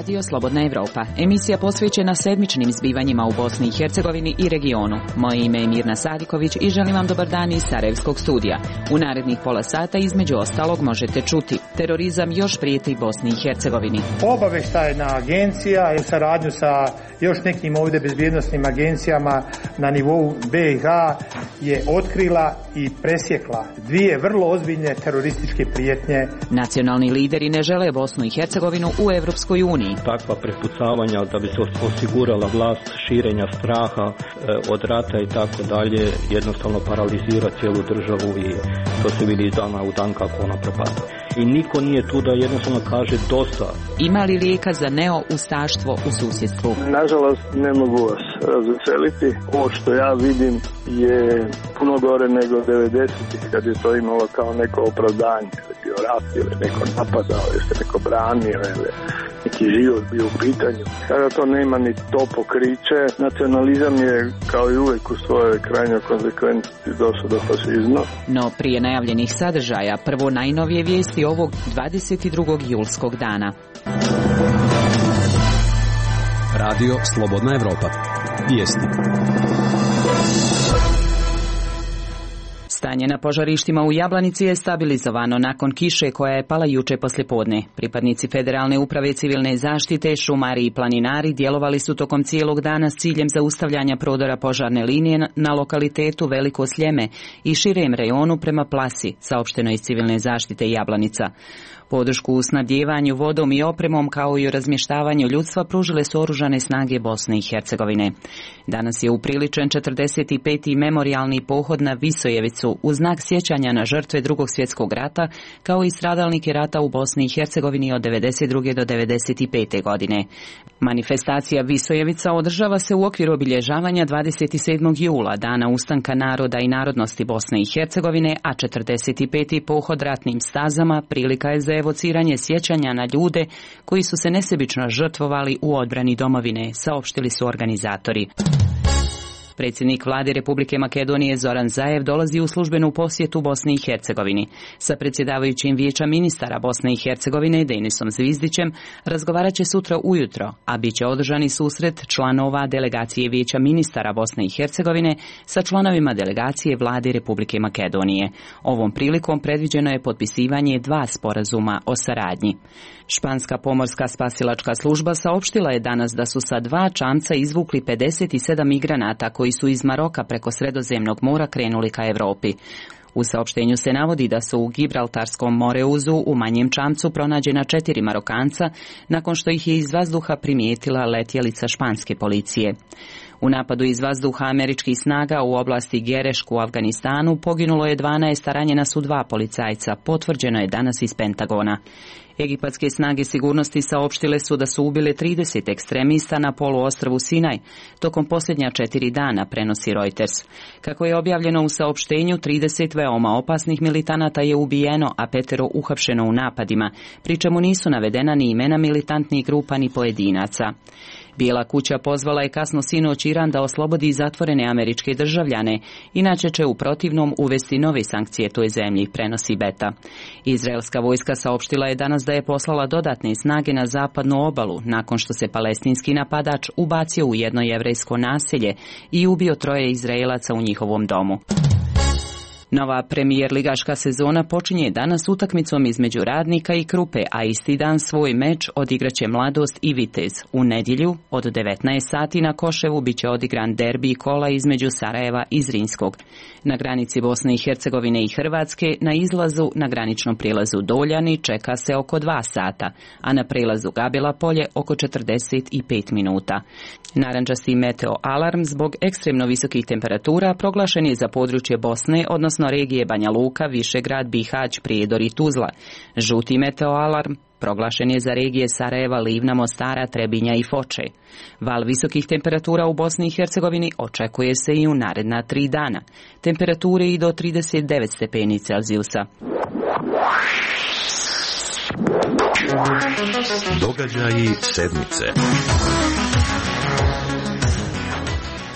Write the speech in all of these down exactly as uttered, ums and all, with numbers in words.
Radio Slobodna Evropa, emisija posvećena sedmičnim zbivanjima u Bosni i Hercegovini i regionu. Moje ime je Mirna Sadiković i želim vam dobar dan iz Sarajevskog studija. U narednih pola sata između ostalog možete čuti: terorizam još prijeti Bosni i Hercegovini. Obavještajna agencija je u saradnju sa još nekim ovdje bezbjednosnim agencijama na nivou B iH je otkrila i presjekla dvije vrlo ozbiljne terorističke prijetnje. Nacionalni lideri ne žele Bosnu i Hercegovinu u Evropskoj uniji. Takva prepucavanja da bi se osigurala vlast širenja straha od rata i tako dalje jednostavno paralizira cijelu državu i to se vidi iz dana u dan kako ona propada. I niko nije tu da jednostavno kaže dosta. Ima li lijeka za neo-ustaštvo u susjedstvu? Nažalost ne mogu vas razveseliti. Ovo što ja vidim je puno gore nego devedesetih kad je to imalo kao neko opravdanje. Kad je bio rat ili neko napadao ili se neko branio ili neki život bio u pitanju. Sada to nema ni to pokriće. Nacionalizam je kao i uvijek u svojoj krajnjoj konsekvenci došao do fašizma. No prije najavljenih sadržaja, prvo najnovije vijesti ovog dvadeset drugog julskog dana. Radio Slobodna Evropa. Vijesti. Stanje na požarištima u Jablanici je stabilizovano nakon kiše koja je pala juče poslijepodne. Pripadnici Federalne uprave civilne zaštite, šumari i planinari djelovali su tokom cijelog dana s ciljem zaustavljanja prodora požarne linije na lokalitetu Veliko Sljeme i širem rejonu prema Plasi, saopšteno iz civilne zaštite Jablanica. Podršku u snabdjevanju vodom i opremom kao i u razmještavanju ljudstva pružile su oružane snage Bosne i Hercegovine. Danas je upriličen četrdeset peti memorijalni pohod na Visojevicu u znak sjećanja na žrtve Drugog svjetskog rata kao i stradalnike rata u Bosni i Hercegovini od devedeset druge do devedeset pete godine. Manifestacija Visojevica održava se u okviru obilježavanja dvadeset sedmog jula, dana ustanka naroda i narodnosti Bosne i Hercegovine, a četrdeset peti pohod ratnim stazama prilika je za evociranje sjećanja na ljude koji su se nesebično žrtvovali u odbrani domovine, saopštili su organizatori. Predsjednik vlade Republike Makedonije Zoran Zaev dolazi u službenu posjetu Bosni i Hercegovini. Sa predsjedavajućim vijeća ministara Bosne i Hercegovine Denisom Zvizdićem razgovarat će sutra ujutro, a bit će održani susret članova delegacije vijeća ministara Bosne i Hercegovine sa članovima delegacije vlade Republike Makedonije. Ovom prilikom predviđeno je potpisivanje dva sporazuma o saradnji. Španska pomorska spasilačka služba saopštila je danas da su sa dva čamca izvukli pedeset sedam migranata koji su iz Maroka preko Sredozemnog mora krenuli ka Europi. U saopštenju se navodi da su u Gibraltarskom moreuzu u manjem čamcu pronađena četiri Marokanca nakon što ih je iz vazduha primijetila letjelica španske policije. U napadu iz vazduha američkih snaga u oblasti Gerešk u Afganistanu poginulo je dvanaest, a ranjena su dva policajca, potvrđeno je danas iz Pentagona. Egipatske snage sigurnosti saopštile su da su ubile trideset ekstremista na poluostrvu Sinaj tokom posljednja četiri dana, prenosi Reuters. Kako je objavljeno u saopštenju, trideset veoma opasnih militanata je ubijeno, a petero uhapšeno u napadima, pri čemu nisu navedena ni imena militantnih grupa ni pojedinaca. Bijela kuća pozvala je kasno sinoć Iran da oslobodi zatvorene američke državljane, inače će u protivnom uvesti nove sankcije toj zemlji, prenosi Beta. Izraelska vojska saopštila je danas da je poslala dodatne snage na zapadnu obalu, nakon što se palestinski napadač ubacio u jedno jevrejsko naselje i ubio troje Izraelaca u njihovom domu. Nova premijer ligaška sezona počinje danas utakmicom između Radnika i Krupe, a isti dan svoj meč odigraće Mladost i Vitez. U nedjelju od devetnaest sati na Koševu bit će odigran derbi kola između Sarajeva i Zrinskog. Na granici Bosne i Hercegovine i Hrvatske na izlazu na graničnom prijelazu Doljani čeka se oko dva sata, a na prijelazu Gabela polje oko četrdeset pet minuta. Narančasti meteo alarm zbog ekstremno visokih temperatura proglašen je za područje Bosne, odnosno regije Banja Luka, Višegrad, Bihać, Prijedor i Tuzla. Žuti meteo alarm proglašen je za regije Sarajeva, Livna, Mostara, Trebinja i Foče. Val visokih temperatura u Bosni i Hercegovini očekuje se i u naredna tri dana. Temperature i do trideset devet stepeni Celzijusa. Događaji sedmice.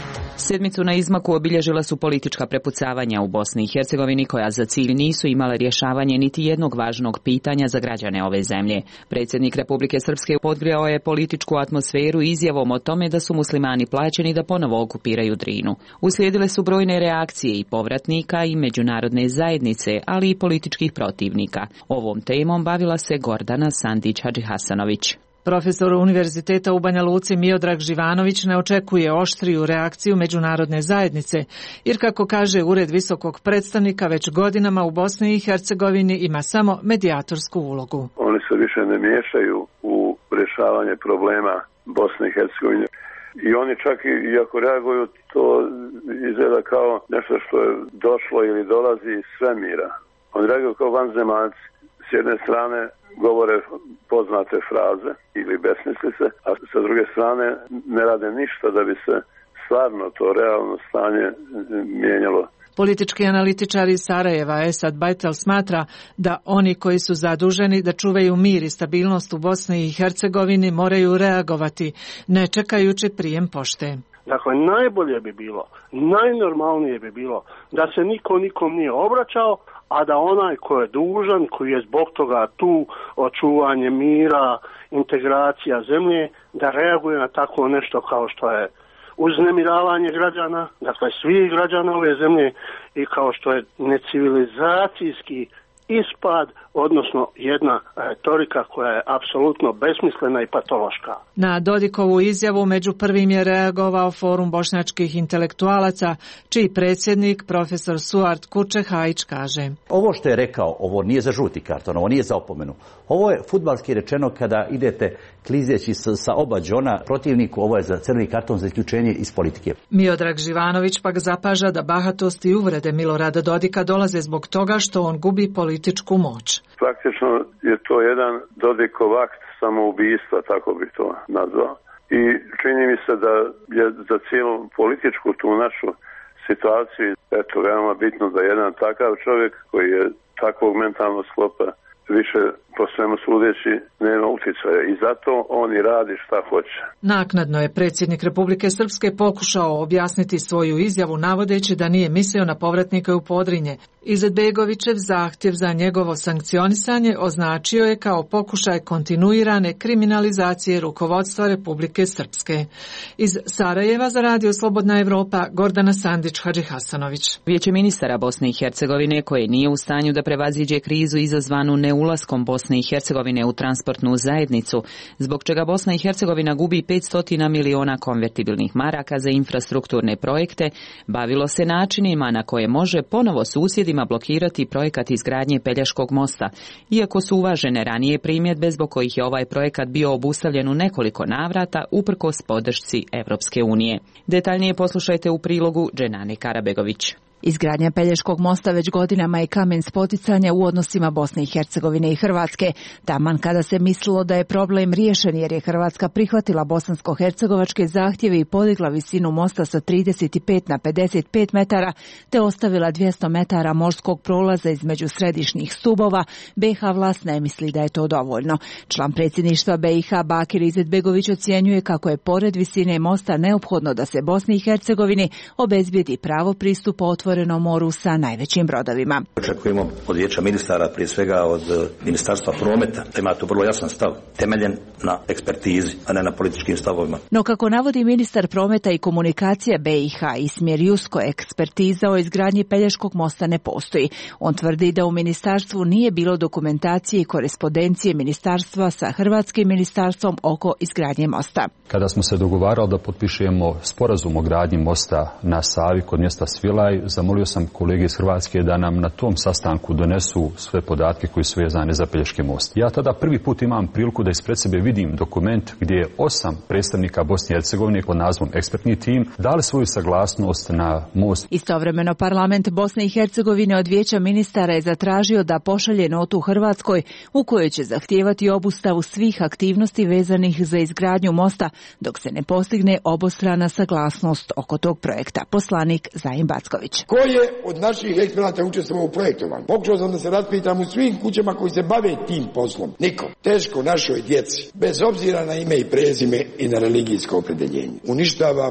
Sedmicu na izmaku obilježila su politička prepucavanja u Bosni i Hercegovini koja za cilj nisu imale rješavanje niti jednog važnog pitanja za građane ove zemlje. Predsjednik Republike Srpske podgrijao je političku atmosferu izjavom o tome da su muslimani plaćeni da ponovo okupiraju Drinu. Uslijedile su brojne reakcije i povratnika i međunarodne zajednice, ali i političkih protivnika. Ovom temom bavila se Gordana Sandić Hadžihasanović. Profesor Univerziteta u Banja Luci Miodrag Živanović ne očekuje oštriju reakciju međunarodne zajednice, jer kako kaže Ured visokog predstavnika već godinama u Bosni i Hercegovini ima samo medijatorsku ulogu. Oni se više ne miješaju u rješavanje problema Bosne i Hercegovine. I oni čak i ako reaguju, to izgleda kao nešto što je došlo ili dolazi iz svemira. Oni reaguju kao vanzemaljci. S jedne strane govore poznate fraze ili besmislice, a sa druge strane ne rade ništa da bi se stvarno to realno stanje mijenjalo. Politički analitičar iz Sarajeva Esad Bajtel smatra da oni koji su zaduženi da čuvaju mir i stabilnost u Bosni i Hercegovini moraju reagovati, ne čekajući prijem pošte. Dakle, najbolje bi bilo, najnormalnije bi bilo da se niko nikom nije obraćao, a da onaj ko je dužan, koji je zbog toga tu, očuvanje mira, integracija zemlje, da reaguje na tako nešto kao što je uznemiravanje građana, dakle svih građana ove zemlje, i kao što je necivilizacijski ispad, odnosno jedna retorika koja je apsolutno besmislena i patološka. Na Dodikovu izjavu među prvim je reagovao Forum bošnjačkih intelektualaca, čiji predsjednik profesor Suart Kuče-Hajić kaže: Ovo što je rekao, ovo nije za žuti karton, ovo nije za opomenu. Ovo je fudbalski rečeno kada idete klizeći sa oba džona protivniku, ovo je za crveni karton za isključenje iz politike. Miodrag Živanović pak zapaža da bahatost i uvrede Milorada Dodika dolaze zbog toga što on gubi političku moć. Praktično je to jedan Dodikov akt samoubistva, tako bi to nazvao. I čini mi se da je za cijelu političku tu našu situaciju eto veoma bitno da jedan takav čovjek koji je takvog mentalnog sklopa više po svemu sudeći nema utjecaja i zato on i radi šta hoće. Naknadno je predsjednik Republike Srpske pokušao objasniti svoju izjavu navodeći da nije mislio na povratnike u Podrinje. Izetbegovićev zahtjev za njegovo sankcionisanje označio je kao pokušaj kontinuirane kriminalizacije rukovodstva Republike Srpske. Iz Sarajeva za Radio Slobodna Evropa, Gordana Sandić Hadžihasanović. Vijeće ministara Bosne i Hercegovine, koje nije u stanju da prevaziđe krizu izazvanu neulaskom Bosne i Hercegovine u transportnu zajednicu, zbog čega Bosna i Hercegovina gubi petsto miliona konvertibilnih maraka za infrastrukturne projekte, bavilo se načinima na koje može ponovo susjedima blokirati projekat izgradnje Pelješkog mosta, iako su uvažene ranije primjedbe zbog kojih je ovaj projekat bio obustavljen u nekoliko navrata uprkos podršci Evropske unije. Detaljnije poslušajte u prilogu Dženane Karabegović. Izgradnja Pelješkog mosta već godinama je kamen spoticanja u odnosima Bosne i Hercegovine i Hrvatske. Taman kada se mislilo da je problem riješen jer je Hrvatska prihvatila bosansko-hercegovačke zahtjeve i podigla visinu mosta sa trideset pet na pedeset pet metara, te ostavila dvjesto metara morskog prolaza između središnjih stubova, B i H vlast ne misli da je to dovoljno. Član predsjedništva B i H Bakir Izetbegović ocjenjuje kako je pored visine mosta neophodno da se Bosni i Hercegovini obezbijedi pravo pristupa otvorenom moru sa najvećim brodovima. Očekujemo od vijeća ministara, prije svega od Ministarstva prometa, da ima tu vrlo jasan stav, temeljen na ekspertizi, a ne na političkim stavovima. No kako navodi ministar prometa i komunikacija B i H Ismir Jusko, ekspertiza o izgradnji Pelješkog mosta ne postoji. On tvrdi da u ministarstvu nije bilo dokumentacije i korespondencije ministarstva sa hrvatskim ministarstvom oko izgradnje mosta. Kada smo se dogovarali da potpišemo sporazum o gradnji mosta na Savi kod mjesta Svilaj, zamolio sam kolege iz Hrvatske da nam na tom sastanku donesu sve podatke koji su vezane za Pelješki most. Ja tada prvi put imam priliku da ispred sebe vidim dokument gdje je osam predstavnika Bosne i Hercegovine pod nazivom ekspertni tim dali svoju saglasnost na most. Istovremeno parlament Bosne i Hercegovine od vijeća ministara je zatražio da pošalje notu Hrvatskoj u kojoj će zahtijevati obustavu svih aktivnosti vezanih za izgradnju mosta dok se ne postigne obostrana saglasnost oko tog projekta. Poslanik Zajin Backović. Ko je od naših eksperata učestvovao u projektovanju? Pokušao sam da se raspitam u svim kućama koji se bave tim poslom. Niko. Teško našoj djeci, bez obzira na ime i prezime i na religijsko opredjeljenje. Uništavamo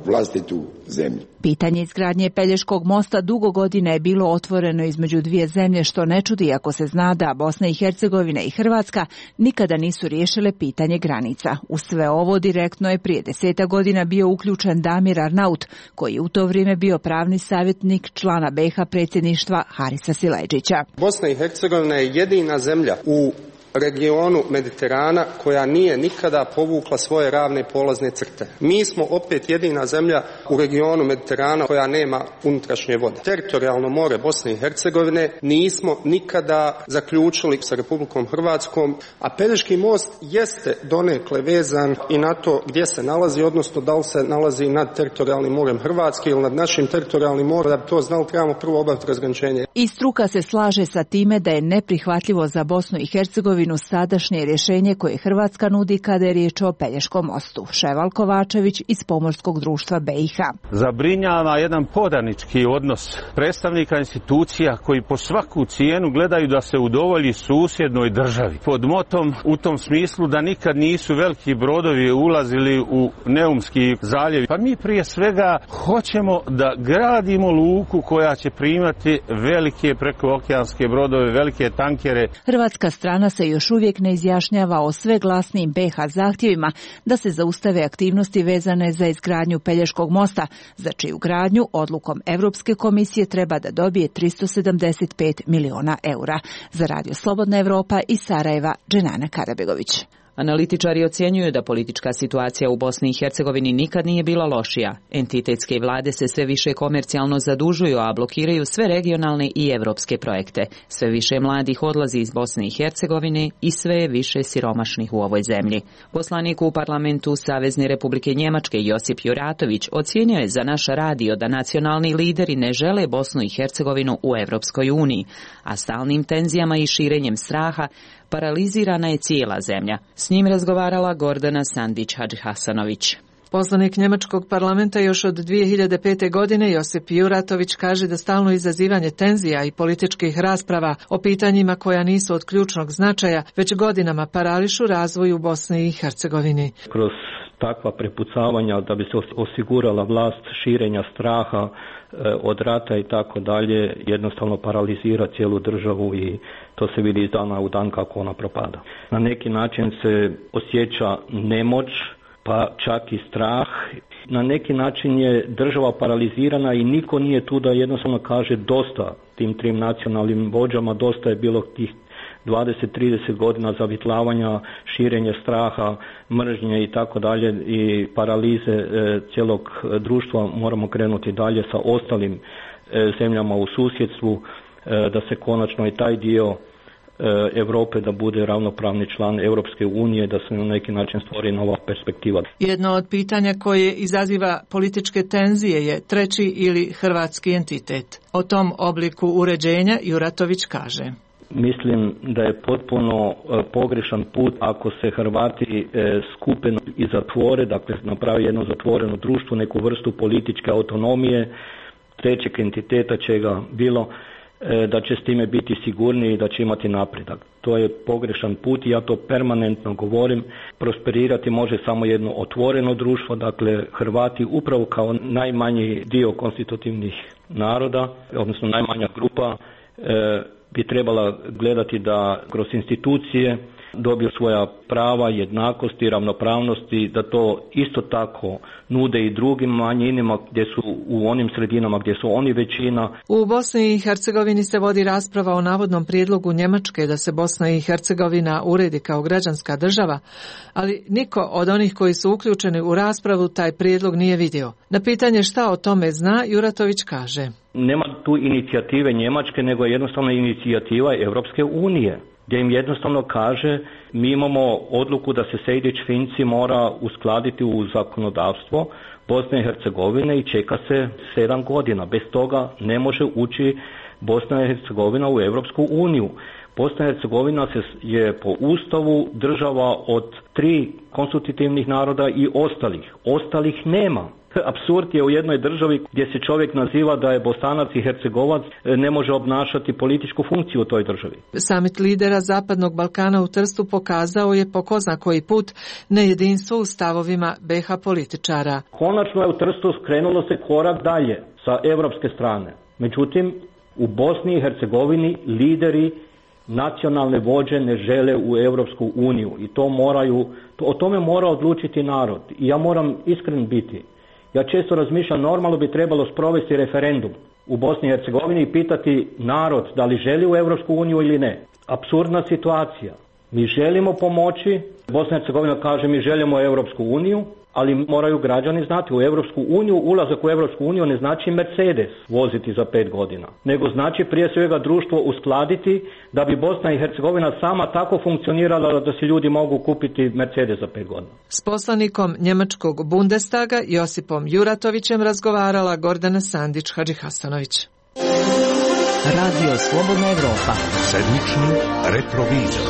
vlastitu zemlju. Pitanje izgradnje Pelješkog mosta dugo godina je bilo otvoreno između dvije zemlje, što ne čudi ako se zna da Bosna i Hercegovina i Hrvatska nikada nisu riješile pitanje granica. U sve ovo direktno je prije deseta godina bio uključen Damir Arnaut, koji je u to vrijeme bio pravni savjetnik člana B iH predsjedništva Harisa Silajdžića. Bosna i Hercegovina je jedina zemlja u regionu Mediterana koja nije nikada povukla svoje ravne polazne crte. Mi smo opet jedina zemlja u regionu Mediterana koja nema unutrašnje vode. Teritorijalno more Bosne i Hercegovine nismo nikada zaključili sa Republikom Hrvatskom, a Pelješki most jeste donekle vezan i na to gdje se nalazi, odnosno da li se nalazi nad teritorijalnim morem Hrvatske ili nad našim teritorijalnim morem. Da bi to znali, trebamo prvo obaviti razgraničenje. I struka se slaže sa time da je neprihvatljivo za Bosnu i Hercegovinu sadašnje rješenje koje Hrvatska nudi kada je riječ o Pelješkom mostu. Ševal Kovačević iz Pomorskog društva B iH. Zabrinjava jedan podanički odnos predstavnika institucija koji po svaku cijenu gledaju da se udovolji susjednoj državi. Pod motom u tom smislu da nikad nisu veliki brodovi ulazili u Neumski zaljev. Pa mi prije svega hoćemo da gradimo luku koja će primati velike prekookeanske brodove, velike tankere. Hrvatska strana se još uvijek ne izjašnjava o sve glasnijim B iH zahtjevima da se zaustave aktivnosti vezane za izgradnju Pelješkog mosta, za čiju gradnju odlukom Europske komisije treba da dobije tristo sedamdeset pet miliona eura. Za Radio Slobodna Evropa iz Sarajeva, Dženana Karabegović. Analitičari ocjenjuju da politička situacija u Bosni i Hercegovini nikad nije bila lošija. Entitetske vlade se sve više komercijalno zadužuju, a blokiraju sve regionalne i evropske projekte. Sve više mladih odlazi iz Bosne i Hercegovine i sve je više siromašnih u ovoj zemlji. Poslanik u parlamentu Savezne Republike Njemačke Josip Juratović ocjenjuje je za naš radio da nacionalni lideri ne žele Bosnu i Hercegovinu u Evropskoj uniji, a stalnim tenzijama i širenjem straha paralizirana je cijela zemlja. S njim razgovarala Gordana Sandić-Hadžihasanović. Poslanik njemačkog parlamenta još od dvije hiljade pete. godine Josip Juratović kaže da stalno izazivanje tenzija i političkih rasprava o pitanjima koja nisu od ključnog značaja već godinama parališu razvoj u Bosni i Hercegovini. Kroz takva prepucavanja da bi se osigurala vlast širenja straha od rata i tako dalje, jednostavno paralizira cijelu državu i to se vidi iz dana u dan kako ona propada. Na neki način se osjeća nemoć, pa čak i strah. Na neki način je država paralizirana i niko nije tu da jednostavno kaže dosta tim trim nacionalnim vođama, dosta je bilo tih dvadeset trideset godina zavitlavanja, širenje straha, mržnje i tako dalje i paralize e, cijelog društva. Moramo krenuti dalje sa ostalim e, zemljama u susjedstvu, e, da se konačno i taj dio Europe da bude ravnopravni član Europske unije, da se na neki način stvori nova perspektiva. Jedno od pitanja koje izaziva političke tenzije je treći ili hrvatski entitet. O tom obliku uređenja Juratović kaže: Mislim da je potpuno pogrešan put ako se Hrvati skupe i zatvore, dakle napravi jedno zatvoreno društvo, neku vrstu političke autonomije, trećeg entiteta čega bilo, da će s time biti sigurniji i da će imati napredak. To je pogrešan put i ja to permanentno govorim. Prosperirati može samo jedno otvoreno društvo, dakle Hrvati upravo kao najmanji dio konstitutivnih naroda, odnosno najmanja grupa, bi trebala gledati da kroz institucije dobiju svoja prava, jednakosti, ravnopravnosti, da to isto tako nude i drugim manjinama gdje su u onim sredinama gdje su oni većina. U Bosni i Hercegovini se vodi rasprava o navodnom prijedlogu Njemačke da se Bosna i Hercegovina uredi kao građanska država, ali niko od onih koji su uključeni u raspravu taj prijedlog nije vidio. Na pitanje šta o tome zna, Juratović kaže: Nema tu inicijative Njemačke, nego je jednostavno inicijativa Europske unije, gdje im jednostavno kaže mi imamo odluku da se Sejdić-Finci mora uskladiti u zakonodavstvo Bosne i Hercegovine i čeka se sedam godina. Bez toga ne može ući Bosna i Hercegovina u Europsku uniju. Bosna i Hercegovina je po ustavu država od tri konstitutivnih naroda i ostalih. Ostalih nema. Apsurd je u jednoj državi gdje se čovjek naziva da je Bosanac i Hercegovac, ne može obnašati političku funkciju u toj državi. Samit lidera Zapadnog Balkana u Trstu pokazao je po ko zna koji put nejedinstvo u stavovima be ha političara. Konačno je u Trstu skrenulo se korak dalje sa europske strane. Međutim, u Bosni i Hercegovini lideri nacionalne vođe ne žele u Europsku uniju i to moraju, o tome mora odlučiti narod. I ja moram iskren biti. Ja često razmišljam, normalno bi trebalo sprovesti referendum u Bosni i Hercegovini i pitati narod da li želi u Europsku uniju ili ne. Apsurdna situacija. Mi želimo pomoći, Bosna i Hercegovina kaže mi želimo Europsku uniju, ali moraju građani znati u Europsku uniju, ulazak u Europsku uniju ne znači Mercedes voziti za pet godina, nego znači prije svega društvo uskladiti da bi Bosna i Hercegovina sama tako funkcionirala da se ljudi mogu kupiti Mercedes za pet godina. S poslanikom njemačkog Bundestaga Josipom Juratovićem razgovarala Gordana Sandić-Hadžihasanović. Radio Slobodna Evropa. Sedmični retrovizor.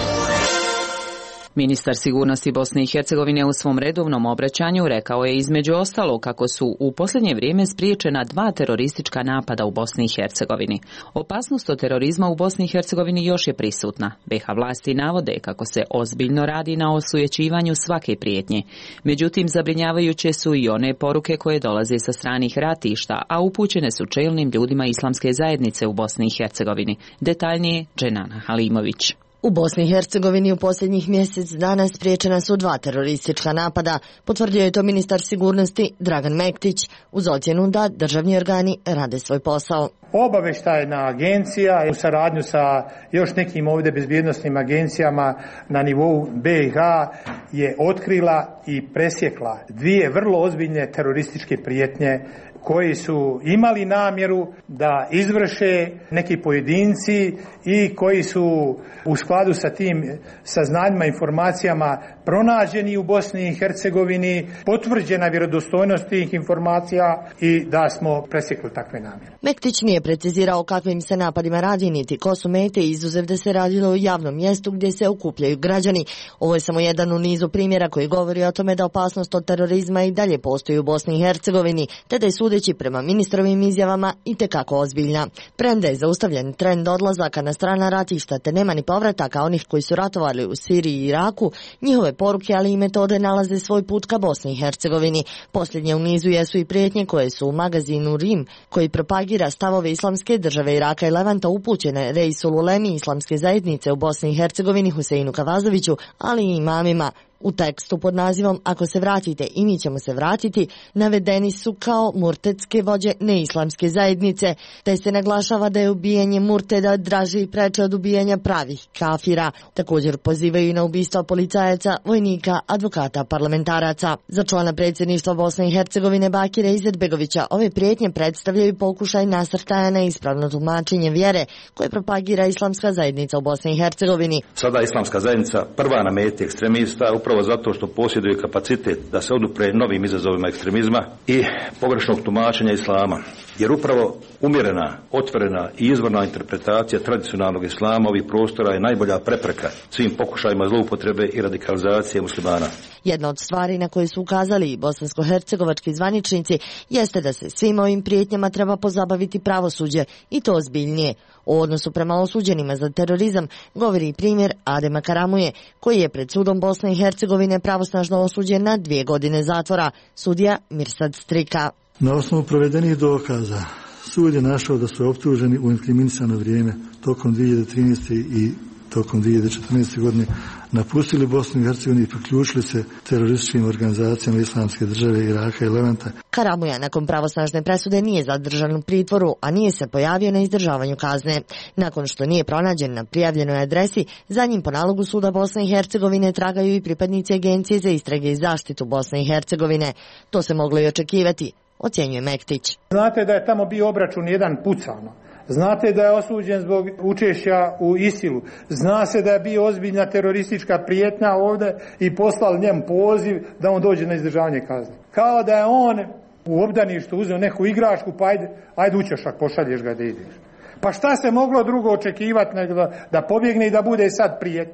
Ministar sigurnosti Bosne i Hercegovine u svom redovnom obraćanju rekao je između ostalo kako su u posljednje vrijeme spriječena dva teroristička napada u Bosni i Hercegovini. Opasnost od terorizma u Bosni i Hercegovini još je prisutna. be ha vlasti navode kako se ozbiljno radi na osujećivanju svake prijetnje. Međutim, zabrinjavajuće su i one poruke koje dolaze sa stranih ratišta, a upućene su čelnim ljudima islamske zajednice u Bosni i Hercegovini. Detaljnije Dženana Halimović. U Bosni i Hercegovini u posljednjih mjesec dana spriječena su dva teroristička napada, potvrdio je to ministar sigurnosti Dragan Mektić uz ocjenu da državni organi rade svoj posao. Obavještajna agencija u saradnju sa još nekim ovdje bezbjednosnim agencijama na nivou be ha je otkrila i presjekla dvije vrlo ozbiljne terorističke prijetnje koji su imali namjeru da izvrše neki pojedinci i koji su u skladu sa tim saznanjima, informacijama pronađeni u Bosni i Hercegovini, potvrđena vjerodostojnost tih informacija i da smo presjekli takve namjere. Mektić nije precizirao kakvim se napadima radi niti ko su mete, izuzev da se radilo o javnom mjestu gdje se okupljaju građani. Ovo je samo jedan u nizu primjera koji govori o tome da opasnost od terorizma i dalje postoji u Bosni i Hercegovini, te da je sudeći prema ministrovim izjavama itekako ozbiljna. Premda je zaustavljen trend odlazaka na strana ratišta te nema ni povrataka onih koji su ratovali u Siriji i Iraku, njihove poruke ali i metode nalaze svoj put ka Bosni i Hercegovini. Posljednje u nizu jesu i prijetnje koje su u magazinu Rim, koji propagira stavove islamske države Iraka i Levanta upućene Reisul Ulemi islamske zajednice u Bosni i Hercegovini Huseinu Kavazoviću, ali i imamima. U tekstu pod nazivom Ako se vratite i mi ćemo se vratiti navedeni su kao murtedske vođe neislamske zajednice, te se naglašava da je ubijanje murteda draže i preče od ubijanja pravih kafira. Također pozivaju i na ubistva policajaca, vojnika, advokata, parlamentaraca. Za člana predsjedništva Bosne i Hercegovine Bakira Izetbegovića ove prijetnje predstavljaju pokušaj nasrtaja na ispravno tumačenje vjere koje propagira islamska zajednica u Bosni i Hercegovini. Sada islamska zajednica prva na meti ekstremista upravo zato što posjeduje kapacitet da se odupre novim izazovima ekstremizma i pogrešnog tumačenja islama. Jer upravo umjerena, otvorena i izvorna interpretacija tradicionalnog islama ovih prostora je najbolja prepreka svim pokušajima zloupotrebe i radikalizacije muslimana. Jedna od stvari na koje su ukazali i bosansko-hercegovački zvaničnici jeste da se svim ovim prijetnjama treba pozabaviti pravosuđe i to ozbiljnije. O odnosu prema osuđenima za terorizam govori primjer Adema Karamuje, koji je pred sudom Bosne i Hercegovine pravosnažno osuđen na dvije godine zatvora, sudija Mirsad Strika. Na osnovu provedenih dokaza sud je našao da su optuženi u inkriminisano vrijeme tokom dvije hiljade trinaeste. i tokom dvije hiljade četrnaeste. godine napustili Bosnu i Hercegovinu i priključili se terorističkim organizacijama islamske države Iraka i Levanta. Karamuja nakon pravosnažne presude nije zadržan u pritvoru, a nije se pojavio na izdržavanju kazne. Nakon što nije pronađen na prijavljenoj adresi, za njim po nalogu suda Bosne i Hercegovine tragaju i pripadnici Agencije za istrage i zaštitu Bosne i Hercegovine. To se moglo i očekivati, ocjenjuje Mektić. Znate da je tamo bio obračun jedan pucano. Znate da je osuđen zbog učešća u Isilu. Zna se da je bio ozbiljna teroristička prijetnja ovdje i poslali njemu poziv da on dođe na izdržavanje kazne. Kao da je on u obdaništu uzeo neku igračku, pa ajde, ajde učešak, pošalješ ga da ideš. Pa šta se moglo drugo očekivati nego da, da pobjegne i da bude sad prijetnja?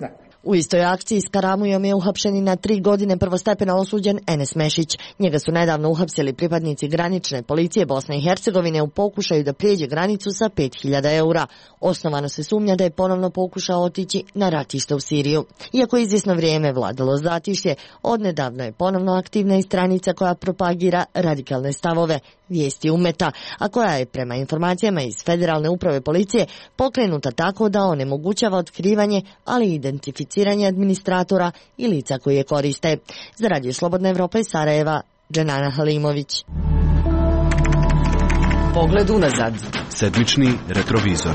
U istoj akciji s Karamujom je uhapšen i na tri godine prvostepeno osuđen Enes Mešić. Njega su nedavno uhapsili pripadnici granične policije Bosne i Hercegovine u pokušaju da prijeđe granicu sa pet hiljada eura. Osnovano se sumnja da je ponovno pokušao otići na ratište u Siriju. Iako je izvjesno vrijeme vladalo zatišje, odnedavno je ponovno aktivna i stranica koja propagira radikalne stavove, Vijesti Ummeta, a koja je prema informacijama iz Federalne uprave policije pokrenuta tako da onemogućava otkrivanje, ali i identificiranje administratora i lica koji je koriste. Za Radio Slobodna Evropa iz Sarajeva, Dženana Halimović. Pogled unazad. Sedmični retrovizor.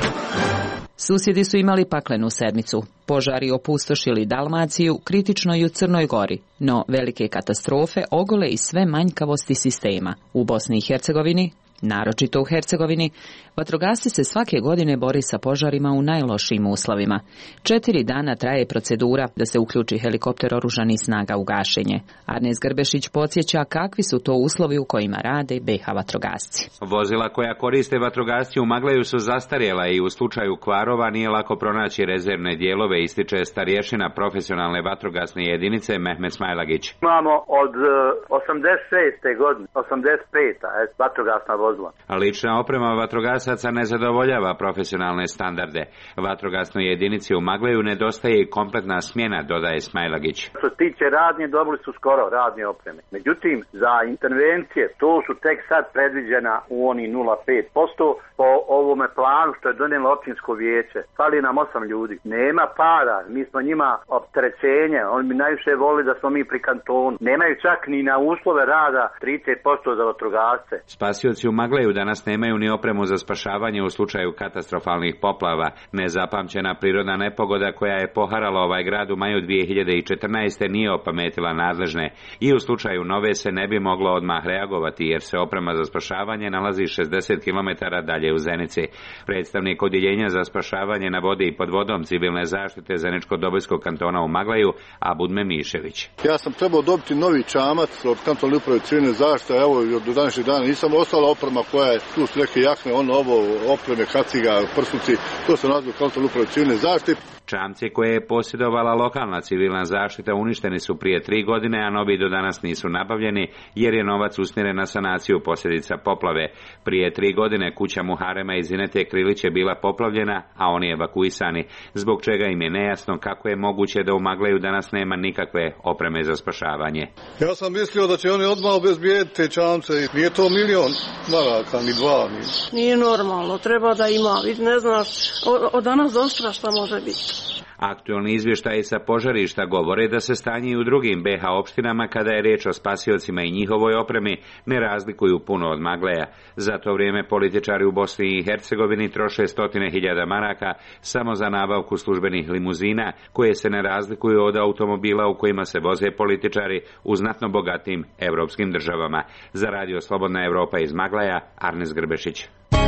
Susjedi su imali paklenu sedmicu. Požari opustošili Dalmaciju, kritično i u Crnoj Gori, no velike katastrofe ogole i sve manjkavosti sistema. U Bosni i Hercegovini, naročito u Hercegovini, vatrogasci se svake godine bori sa požarima u najlošijim uslovima. Četiri dana traje procedura da se uključi helikopter oružanih snaga u gašenje. Arnes Grbešić podsjeća kakvi su to uslovi u kojima rade B H vatrogasci. Vozila koja koriste vatrogasci u Magleju su zastarjela i u slučaju kvarova nije lako pronaći rezervne dijelove, ističe starješina profesionalne vatrogasne jedinice Mehmet Smajlagić. Imamo od osamdeset šeste godine, osamdeset pete vatrogasna vozila. Lična oprema vatrogasaca ne zadovoljava profesionalne standarde. Vatrogasnoj jedinici u Magleju nedostaje i kompletna smjena, dodaje Smajlagić. Što se tiče radnje, dobili su skoro radnje opreme. Međutim, za intervencije to su tek sad predviđena u oni nula zarez pet posto po ovome planu što je donijelo općinsko vijeće. Fali nam osam ljudi. Nema para, mi smo njima opterećenje, oni bi najviše volili da smo mi pri kantonu. Nemaju čak ni na uslove rada trideset posto za vatrogasce. Spasioci u Magleju danas nemaju ni opremu za spašavanje u slučaju katastrofalnih poplava. Nezapamćena prirodna nepogoda koja je poharala ovaj grad u maju dvije hiljade četrnaeste. nije opametila nadležne i u slučaju nove se ne bi moglo odmah reagovati jer se oprema za spašavanje nalazi šezdeset kilometara dalje u Zenici. Predstavnik odjeljenja za spašavanje na vodi i pod vodom civilne zaštite Zeničko-Dobojskog kantona u Magleju, Abudme Mišević. Ja sam trebao dobiti novi čamac od kantonalne uprave civilne zaštite, evo do današnjeg dana nisam ostala oprema koja je, tu su neke jakne, ono ovo, opreme, kaciga, prsuci, to se nazva kantonalne uprave civilne zaštite. Čamci koje je posjedovala lokalna civilna zaštita uništeni su prije tri godine, a novi do danas nisu nabavljeni jer je novac usmjeren na sanaciju posljedica poplave. Prije tri godine kuća Muharema iz Zinete Krilić je bila poplavljena, a oni evakuisani, zbog čega im je nejasno kako je moguće da u Magleju danas nema nikakve opreme za spašavanje. Ja sam mislio da će oni odmah obezbijediti te čamce. Nije to milion maraka, ni dva. Ni... Nije normalno, treba da ima. Vid ne znaš, od danas do sutra šta može biti. Aktualni izvještaji sa požarišta govore da se stanje i u drugim B H opštinama kada je riječ o spasiocima i njihovoj opremi ne razlikuju puno od Magleja. Za to vrijeme političari u Bosni i Hercegovini troše stotine hiljada maraka samo za nabavku službenih limuzina koje se ne razlikuju od automobila u kojima se voze političari u znatno bogatim evropskim državama. Za Radio Slobodna Evropa iz Magleja, Arnes Grbešić.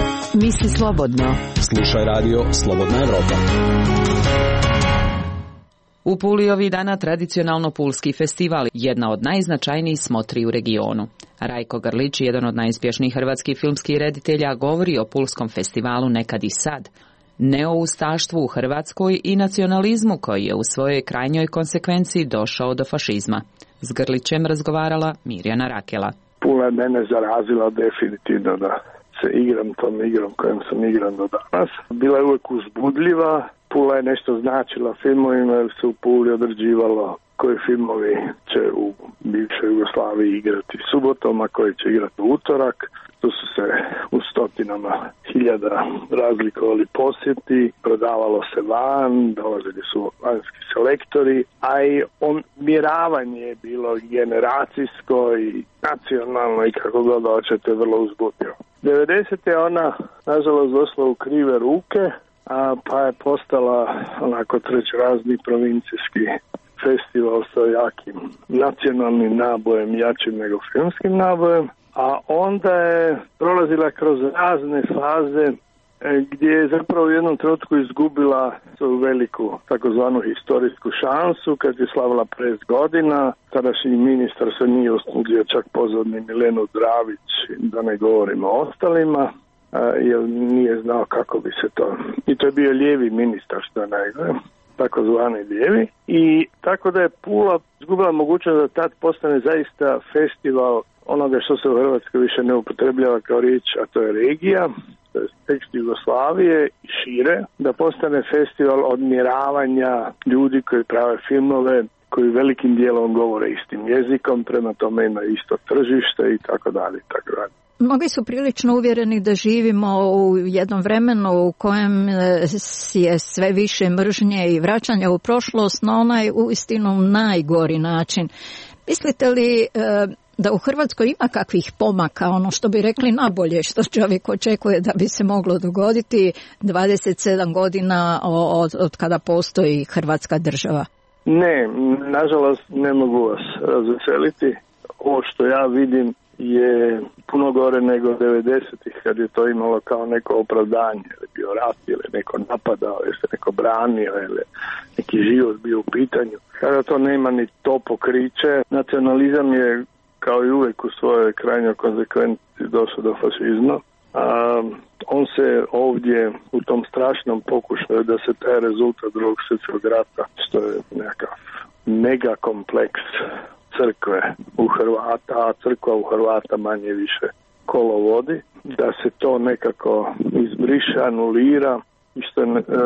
Misli slobodno. Slušaj Radio Slobodna Evropa. U Puli ovih dana tradicionalno Pulski festival, jedna od najznačajnijih smotri u regionu. Rajko Grlić, jedan od najuspješnijih hrvatskih filmskih reditelja, govori o Pulskom festivalu Nekad i sad, neoustaštvu u Hrvatskoj i nacionalizmu koji je u svojoj krajnjoj konsekvenciji došao do fašizma. S Grlićem razgovarala Mirjana Rakela. Pula je mene zarazila definitivno da se igram tom igrom kojom sam igran do danas. Bila je uvijek uzbudljiva. Pula je nešto značila filmovima jer se u Puli određivalo koji filmovi će u bivšoj Jugoslaviji igrati subotom, a koji će igrati u utorak. Tu su se u stotinama hiljada razlikovali posjeti, prodavalo se van, dolazili su vanjski selektori, a i odmjeravanje je bilo generacijsko i nacionalno i kako god hoćete vrlo uzbudljivo. devedesete je ona nažalost došla u krive ruke, a pa je postala onako trećerazni provincijski festival sa jakim nacionalnim nabojem, jačim nego filmskim nabojem, a onda je prolazila kroz razne faze gdje je zapravo u jednom trenutku izgubila svoju veliku takozvanu historijsku šansu kad je slavila pred godina. Tadašnji ministar se nije usudio čak pozvati ni Milenu Dravić, da ne govorimo o ostalima, jer nije znao kako bi se to... I to je bio lijevi ministar, što je najgore. takozvani lijevi, i tako da je Pula izgubila mogućnost da tad postane zaista festival onoga što se u Hrvatskoj više ne upotrebljava kao riječ, a to je regija, to je tekst Jugoslavije i šire, da postane festival odmjeravanja ljudi koji prave filmove, koji velikim dijelom govore istim jezikom, prema tome imaju isto tržište i tako dalje i tako dalje. Mnogi su prilično uvjereni da živimo u jednom vremenu u kojem je sve više mržnje i vraćanja u prošlost na onaj uistinu najgori način. Mislite li da u Hrvatskoj ima kakvih pomaka, ono što bi rekli nabolje, što čovjek očekuje da bi se moglo dogoditi dvadeset sedam godina od, od kada postoji Hrvatska država? Ne, nažalost ne mogu vas razveseliti. Ovo što ja vidim je puno gore nego devedesetih, kad je to imalo kao neko opravdanje, ili bio rat, ili neko napadao, ili se neko branio, ili neki život bio u pitanju. Kada to nema ni to pokriće, nacionalizam je kao i uvijek u svojoj krajnjoj konsekvenci došao do fašizma. A, on se ovdje u tom strašnom pokušaju da se taj rezultat drugog svjetskog rata, što je nekakav mega kompleks crkve u Hrvata, a crkva u Hrvata manje više kolo vodi, da se to nekako izbriše, anulira, i što je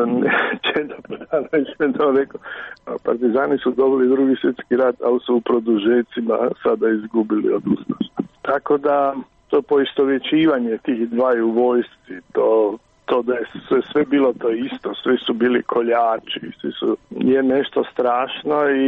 Čeda Bogdanović je to rekao, partizani su dobili drugi svjetski rat, ali su u produžecima sada izgubili od ustaša. Tako da to poistovjećivanje tih dvaju vojsci, to, to da je sve, sve bilo to isto, svi su bili koljači, svi su, je nešto strašno, i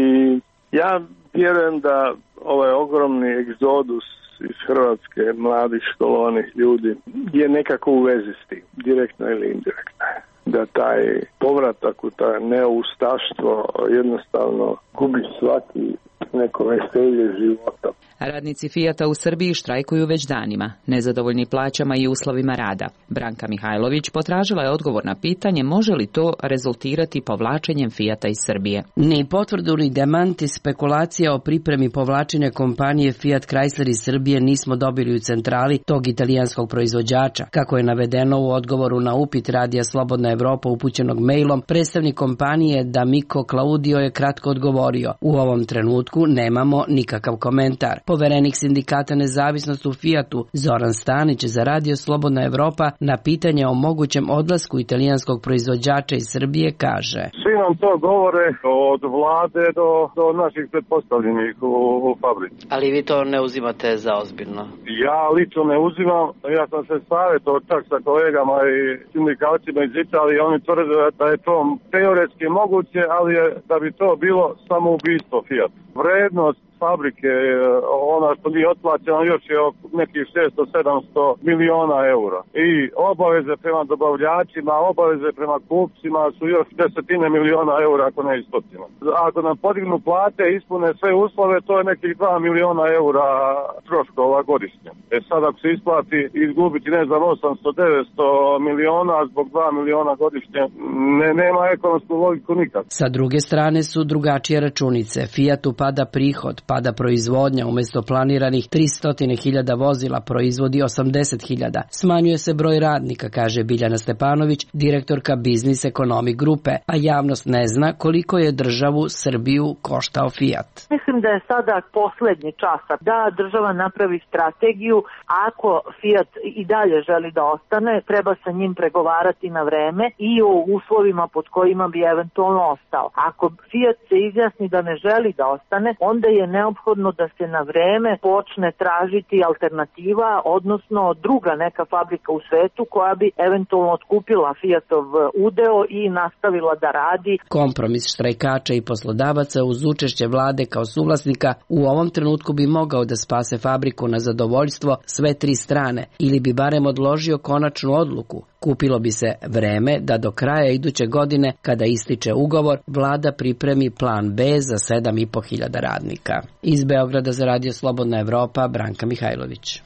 ja vjerujem da ovaj ogromni egzodus iz Hrvatske mladih školovanih ljudi je nekako u vezi s tim, direktno ili indirektno. Da taj povratak u taj neoustaštvo jednostavno gubi svaki neko veselje života. Radnici Fijata u Srbiji štrajkuju već danima, nezadovoljni plaćama i uslovima rada. Branka Mihajlović potražila je odgovor na pitanje može li to rezultirati povlačenjem Fijata iz Srbije. Ni potvrdu ni demanti spekulacija o pripremi povlačenja kompanije Fiat Chrysler iz Srbije nismo dobili u centrali tog italijanskog proizvođača. Kako je navedeno u odgovoru na upit Radija Slobodna Evropa upućenog mailom, predstavnik kompanije D'Amico Claudio je kratko odgovorio: u ovom trenutku nemamo nikakav komentar. Poverenik sindikata Nezavisnost u Fijatu Zoran Stanić za Radio Slobodna Evropa na pitanje o mogućem odlasku italijanskog proizvođača iz Srbije kaže: svi nam to govore od vlade do, do naših pretpostavljenih u, u fabrici. Ali vi to ne uzimate za ozbiljno? Ja lično ne uzimam, ja sam se savjetovao čak sa kolegama i sindikalcima iz Italije, oni tvrde da je to teoretski moguće, ali je, da bi to bilo samoubistvo Fiat. Vrednost fabrike, ona što nije otplaćeno, još je nekih šesto do sedamsto miliona eura. I obaveze prema dobavljačima, obaveze prema kupcima su još desetine miliona eura, ako ne i stotina. Ako nam podignu plate, ispune sve uslove, to je nekih dva miliona eura troškova godišnje. E sad ako se isplati izgubiti, ne znam, osamsto do devetsto miliona zbog dva miliona godišnje, ne, nema ekonomsku logiku nikad. Sa druge strane su drugačije računice. Fiatu pada prihod, pada proizvodnja, umjesto planiranih tristo hiljada vozila proizvodi osamdeset hiljada. Smanjuje se broj radnika, kaže Biljana Stepanović, direktorka Biznis Ekonomi grupe, a javnost ne zna koliko je državu Srbiju koštao Fiat. Mislim da je sada posljednji čas da država napravi strategiju. Ako Fiat i dalje želi da ostane, treba sa njim pregovarati na vreme i o uslovima pod kojima bi eventualno ostao. Ako Fiat se izjasni da ne želi da ostane, onda je neophodno da se na vreme počne tražiti alternativa, odnosno druga neka fabrika u svetu koja bi eventualno otkupila Fiatov udeo i nastavila da radi. Kompromis štrajkača i poslodavaca uz učešće vlade kao suvlasnika u ovom trenutku bi mogao da spase fabriku na zadovoljstvo sve tri strane ili bi barem odložio konačnu odluku. Kupilo bi se vreme da do kraja iduće godine, kada ističe ugovor, vlada pripremi plan B za sedam i po hiljada radnika. Iz Beograda za Radio Slobodna Evropa, Branka Mihajlović.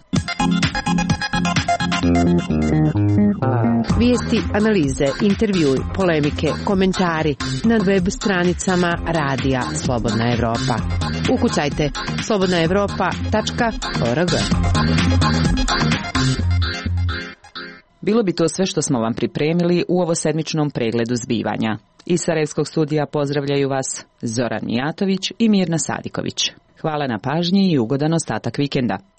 Vijesti, analize, intervjui, polemike, komentari na web stranicama Radija Slobodna Evropa. Ukucajte slobodna evropa tačka org. Bilo bi to sve što smo vam pripremili u ovosedmičnom pregledu zbivanja. Iz Sarajevskog studija pozdravljaju vas Zoran Mijatović i Mirna Sadiković. Hvala na pažnji i ugodan ostatak vikenda.